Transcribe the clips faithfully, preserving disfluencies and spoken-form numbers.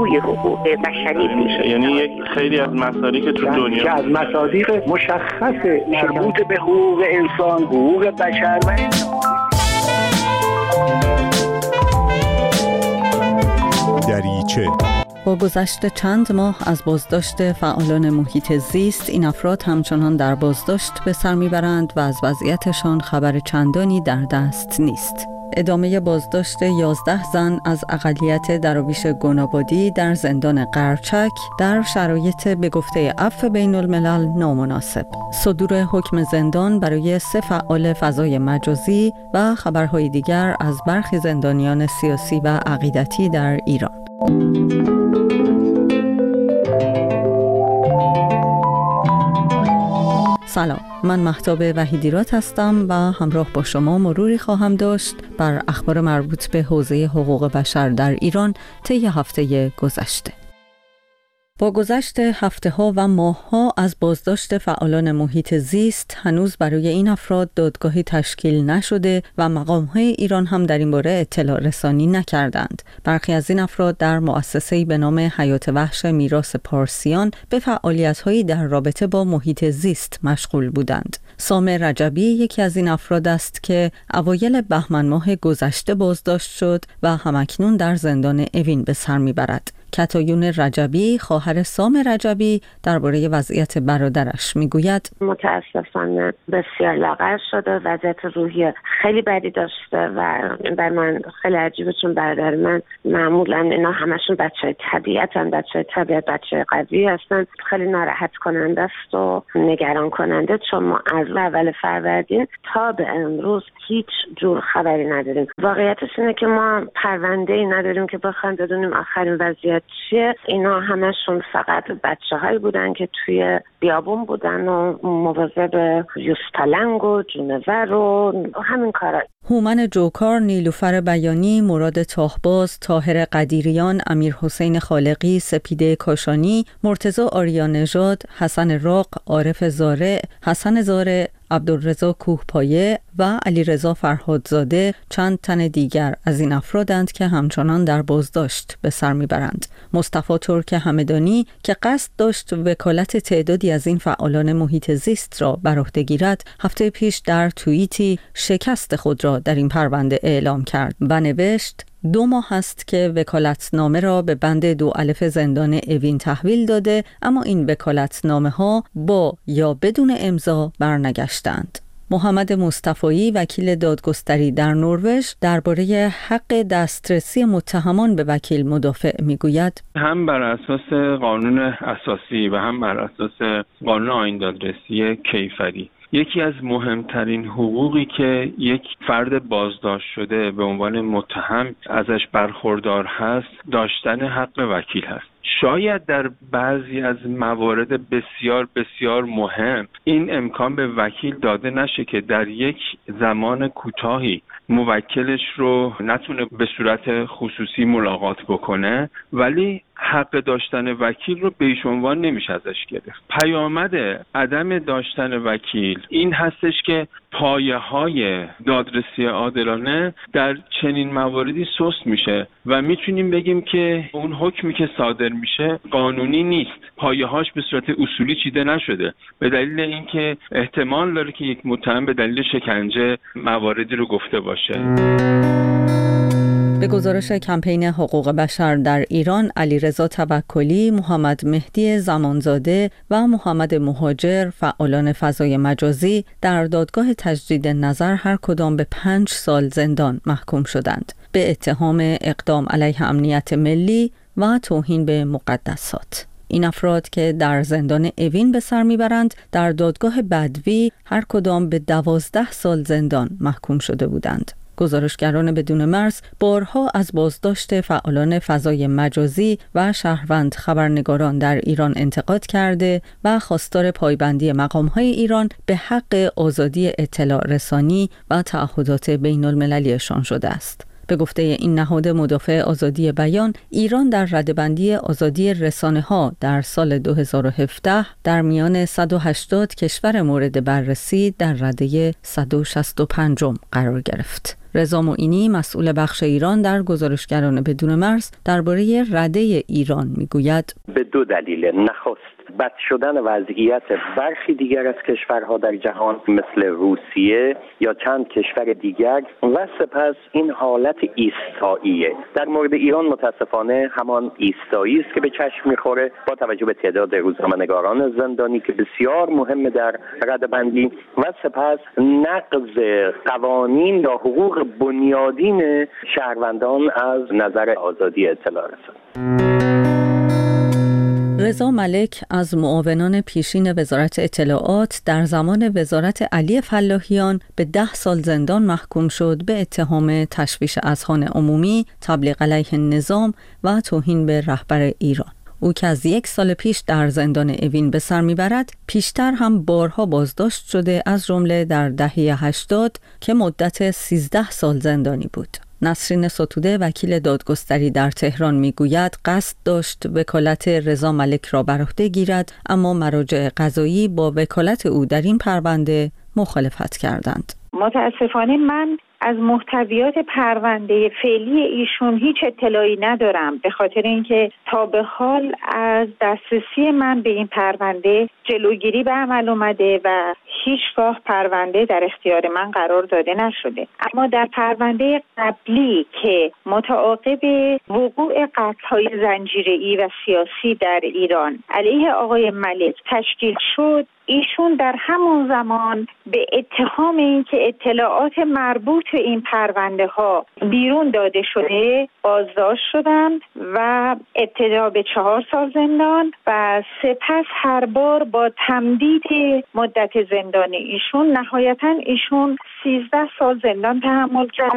روی حقوق بشری میشه. یعنی یک خیلی از مسائلی که تو دنیا که از مصادیق مشخص مربوط به حقوق انسان، حقوق بشر و دریچه. با گذشت چند ماه از بازداشت فعالان محیط زیست، این افراد همچنان در بازداشت به سر میبرند و از وضعیتشان خبر چندانی در دست نیست. ادامه بازداشت یازده زن از اقلیت دراویش گنابادی در زندان قرچک در شرایط به گفته عفو بین الملل نامناسب. صدور حکم زندان برای سه فعال فضای مجازی و خبرهای دیگر از برخی زندانیان سیاسی و عقیدتی در ایران. سلام، من مهتاب وحیدیرات هستم و همراه با شما مروری خواهم داشت بر اخبار مربوط به حوزه حقوق بشر در ایران طی هفته گذشته. با گذشت هفته ها و ماه ها از بازداشت فعالان محیط زیست، هنوز برای این افراد دادگاهی تشکیل نشده و مقام های ایران هم در این باره اطلاع رسانی نکردند. برخی از این افراد در مؤسسه‌ای به نام حیات وحش میراث پارسیان به فعالیت هایی در رابطه با محیط زیست مشغول بودند. سامر رجبی یکی از این افراد است که اوایل بهمن ماه گذشته بازداشت شد و همکنون در زندان اوین به سر میبرد. کتایون رجبی، خواهر سام رجبی، درباره وضعیت برادرش میگوید: متاسفانه بسیار لاغر شده، وضعیت روحی خیلی بدی داشته و بر من خیلی عجیبه، چون برادر من معمولا اینا همشون بچه طبیعتن، بچه طبیعت، بچه قوی هستن. خیلی ناراحت کننده است و نگران کننده، چون ما از اول فروردین تا به امروز هیچ جور خبری نداریم. واقعیتش اینه که ما پرونده‌ای نداریم که بخوایم بدونیم آخرین وضعیت چیه. اینا همشون فقط بچه‌هایی بودن که توی بیابون بودن و مواظب یوستالنگ و جونور و همین کارا. هومن جوکار، نیلوفر بیانی، مراد تاهباز، طاهر قدیریان، امیر حسین خالقی، سپیده کاشانی، مرتضی آریانژاد، حسن راق، عارف زارع، حسن زارع، عبدالرضا کوهپایه و علیرضا فرهادزاده چند تن دیگر از این افرادند که همچنان در بازداشت به سر میبرند. مصطفی ترک همدانی که قصد داشت وکالت تعدادی از این فعالان محیط زیست را بر عهده گیرد، هفته پیش در توییتی شکست خود را در این پرونده اعلام کرد و نوشت: دو ماه است که وکالتنامه را به بند دو الف زندان اوین تحویل داده، اما این وکالتنامه ها با یا بدون امضا برنگشتند. محمد مصطفی، وکیل دادگستری در نروژ، درباره حق دسترسی متهمان به وکیل مدافع میگوید: هم بر اساس قانون اساسی و هم بر اساس قانون آیین دادرسی کیفری، یکی از مهمترین حقوقی که یک فرد بازداشت شده به عنوان متهم ازش برخوردار هست، داشتن حق وکیل هست. شاید در بعضی از موارد بسیار بسیار مهم این امکان به وکیل داده نشه که در یک زمان کوتاهی موکلش رو نتونه به صورت خصوصی ملاقات بکنه، ولی حق داشتن وکیل رو به هیچ عنوان نمیشه ازش گرفت. پیامد عدم داشتن وکیل این هستش که پایه‌های دادرسی عادلانه در چنین مواردی سست میشه و میتونیم بگیم که اون حکمی که صادر میشه قانونی نیست، پایه‌هاش به صورت اصولی چیده نشده، به دلیل اینکه احتمال داره که یک متهم به دلیل شکنجه مواردی رو گفته باشه. به گزارش کمپین حقوق بشر در ایران، علیرضا توکلی، محمد مهدی زمانزاده و محمد مهاجر، فعالان فضای مجازی، در دادگاه تجدید نظر هر کدام به پنج سال زندان محکوم شدند به اتهام اقدام علیه امنیت ملی و توهین به مقدسات. این افراد که در زندان اوین به سر میبرند، در دادگاه بدوی هر کدام به دوازده سال زندان محکوم شده بودند. گزارشگران بدون مرز بارها از بازداشت فعالان فضای مجازی و شهروند خبرنگاران در ایران انتقاد کرده و خواستار پایبندی مقام‌های ایران به حق آزادی اطلاع رسانی و تعهدات بین المللیشان شده است. به گفته این نهاد مدافع آزادی بیان، ایران در رده‌بندی آزادی رسانه‌ها در سال دو هزار و هفده در میان صد و هشتاد کشور مورد بررسی در رده صد و شصت و پنج قرار گرفت. رضا معینی مسئول بخش ایران در گزارشگران بدون مرز درباره رده ایران میگوید به دو دلیل. نخست بد شدن وضعیت برخی دیگر از کشورها در جهان مثل روسیه یا چند کشور دیگر و سپس این حالت ایستاییه. در مورد ایران متاسفانه همان ایستایی است که به چشم میخوره با توجه به تعداد روزنامه‌نگاران زندانی که بسیار مهم در رده‌بندی و سپس نقض قوانین یا حقوق بنیادین شهروندان از نظر آزادی اطلاع رسانی. رضا ملک از معاونان پیشین وزارت اطلاعات در زمان وزارت علی فلاحیان به ده سال زندان محکوم شد به اتهام تشویش اذهان عمومی، تبلیغ علیه النظام و توهین به رهبر ایران. او که از یک سال پیش در زندان اوین به سر میبرد، پیشتر هم بارها بازداشت شده، از جمله در دهه هشتاد که مدت سیزده سال زندانی بود. نسرین ستوده وکیل دادگستری در تهران میگوید قصد داشت وکالت رضا ملک را بر عهده گیرد، اما مراجع قضایی با وکالت او در این پرونده مخالفت کردند. متاسفانه من از محتویات پرونده فعلی ایشون هیچ اطلاعی ندارم، به خاطر اینکه تا به حال از دسترسی من به این پرونده جلوگیری به عمل اومده و هیچگاه پرونده در اختیار من قرار داده نشده. اما در پرونده قبلی که متعاقب وقوع قتل‌های زنجیره‌ای و سیاسی در ایران علیه آقای ملک تشکیل شد، ایشون در همون زمان به اتهام اینکه اطلاعات مربوط به این پرونده ها بیرون داده شده بازداشت شدن و ابتدا به چهار سال زندان و سپس هر بار با تمدید مدت زندان ایشون نهایتاً ایشون سیزده سال زندان تحمل کرد.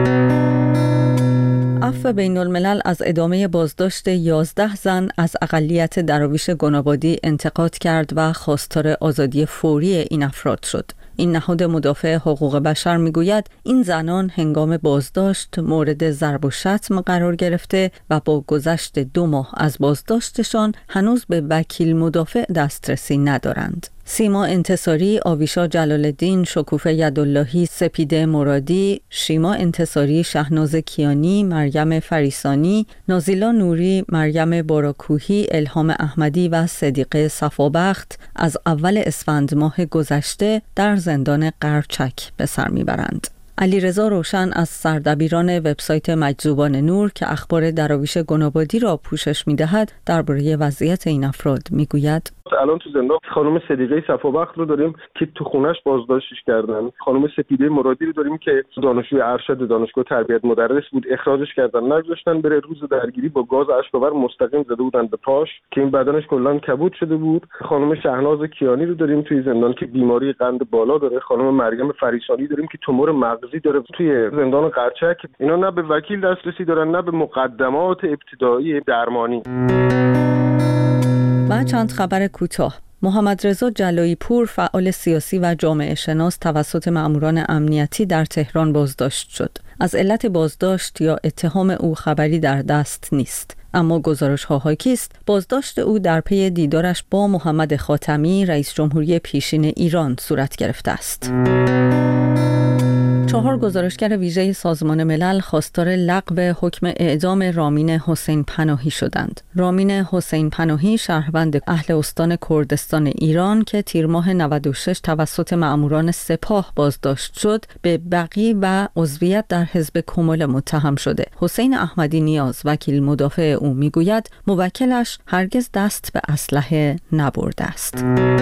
عفو بین الملل از ادامه بازداشت یازده زن از اقلیت دراویش گنابادی انتقاد کرد و خواستار آزادی فوری این افراد شد. این نهاد مدافع حقوق بشر میگوید این زنان هنگام بازداشت مورد ضرب و شتم قرار گرفته و با گذشت دو ماه از بازداشتشان هنوز به وکیل مدافع دسترسی ندارند. سیما انتصاری، آویشا جلال‌الدین، شکوفه یداللهی، سپیده مرادی، شیما انتصاری، شهناز کیانی، مریم فریسانی، نازیلا نوری، مریم باراکوهی، الهام احمدی و صدیقه صفابخت از اول اسفند ماه گذشته در زندان قرچک به سر میبرند. علیرضا روشن از سردبیران وبسایت مجذوبان نور که اخبار دراویش گنابادی را پوشش می‌دهد درباره وضعیت این افراد میگوید: الان تو زندان خانم صدیقه صفابخت رو داریم که تو خونش بازداشتش کردن. خانم سپیده مرادی رو داریم که دانشجوی ارشد دانشگاه تربیت مدرس بود، اخراجش کردن، نگذاشتن بره. روز درگیری با گاز اشک‌آور مستقیم زده بودن به پاش که این بدنش کلاً کبود شده بود. خانم شهناز کیانی رو داریم توی زندان که بیماری قند بالا داره. خانم مریم فریسانی داریم که تومور مغزی داره توی زندان قرچک. اینا نه به وکیل دسترسی دارن نه به مقدمات ابتدایی درمانی. و چند خبر کوتاه. محمد رضا جلایی پور فعال سیاسی و جامعه شناس توسط مأموران امنیتی در تهران بازداشت شد. از علت بازداشت یا اتهام او خبری در دست نیست، اما گزارش‌ها حاکی است بازداشت او در پی دیدارش با محمد خاتمی رئیس جمهوری پیشین ایران صورت گرفته است. چهار گزارشگر ویژه سازمان ملل خواستار لغو حکم اعدام رامین حسین پناهی شدند. رامین حسین پناهی شهروند اهل استان کردستان ایران که تیر ماه نود و شش توسط مأموران سپاه بازداشت شد، به بغی و عضویت در حزب کمل متهم شده. حسین احمدی نیاز وکیل مدافع او میگوید موکلش هرگز دست به اسلحه نبرده است.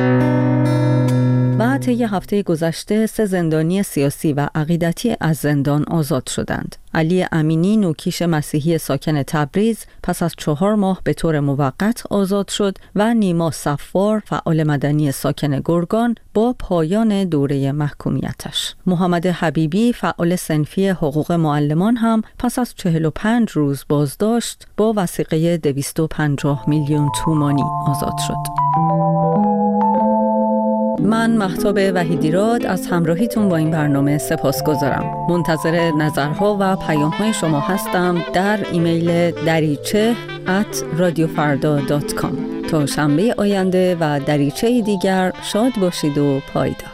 و طی هفته گذشته سه زندانی سیاسی و عقیدتی از زندان آزاد شدند. علی امینی نوکیش مسیحی ساکن تبریز پس از چهار ماه به طور موقت آزاد شد و نیما صفار فعال مدنی ساکن گرگان با پایان دوره محکومیتش. محمد حبیبی فعال صنفی حقوق معلمان هم پس از چهل و پنج روز بازداشت با وثیقه دویست و پنجاه میلیون تومانی آزاد شد. من مهتاب وحیدیراد از همراهیتون با این برنامه سپاسگزارم. منتظر نظرها و پیام‌های شما هستم در ایمیل دریچه ات رادیو فردا دات کام. تا شنبه آینده و دریچه دیگر شاد باشید و پایدار.